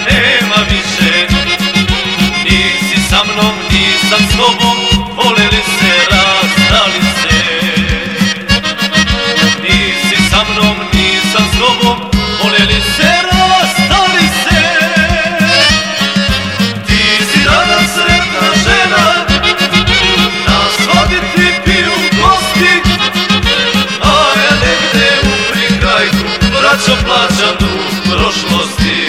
nema više. Nisi sa mnom, nisam s tobom, voleli se, rastali se. Nisi sa mnom, nisam s tobom, voleli se, rastali se. Ti si danas sretna žena, na svadbi ti piju gosti, a ja negde u prikrajku vraćam, plaćam dug prošlosti.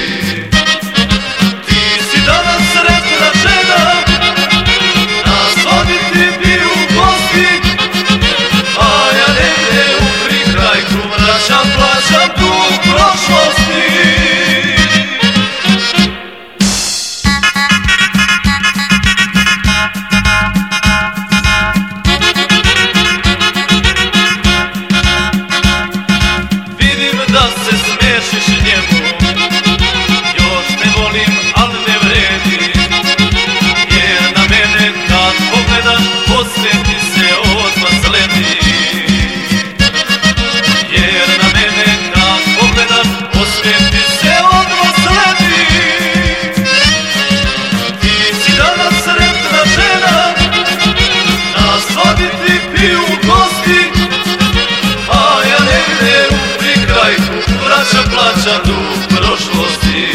Ti si danas sretna žena, na svadbi ti piju gosti, a ja negde u prikrajku vraćam, plaćam dug prošlosti. Vidim da se smešiš njemu, još ne volim, al ne vredi, jer na mene kad pogledaš, osmeh ti se odmah sledi. Jer na mene kad pogledaš, osmeh ti se odmah sledi. Ti si danas sretna žena, na svadbi ti piju gosti, a ja negde u prikrajku vraćam, plaćam dug prošlosti.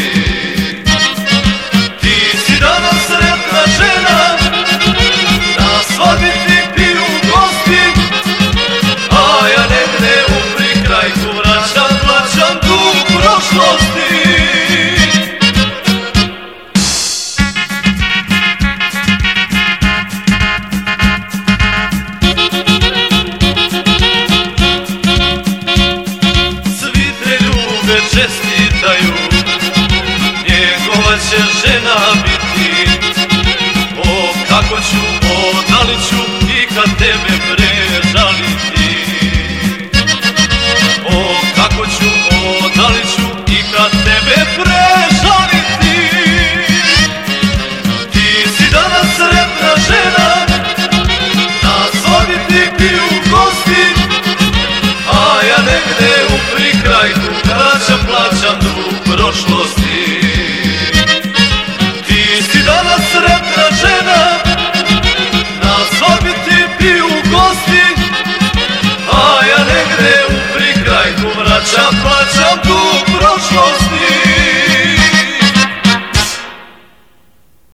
Ti si danas sretna žena, na svadbi ti piju gosti, a ja negde u prikrajku vraćam, plaćam dug prošlosti. Svi te ljube čestitaju, njegova će žena biti. O, kako ću, o, da li ću ikad tebe prežaliti. O, kako ću, o, da li ću ikad tebe prežaliti. Ti si danas sretna žena, na svadbi ti piju gosti, a ja negde u prikrajku vraćam, plaćam dug prošlosti. Ti si danas sretna žena, na svadbi ti piju gosti, a ja negde u prikrajku vraćam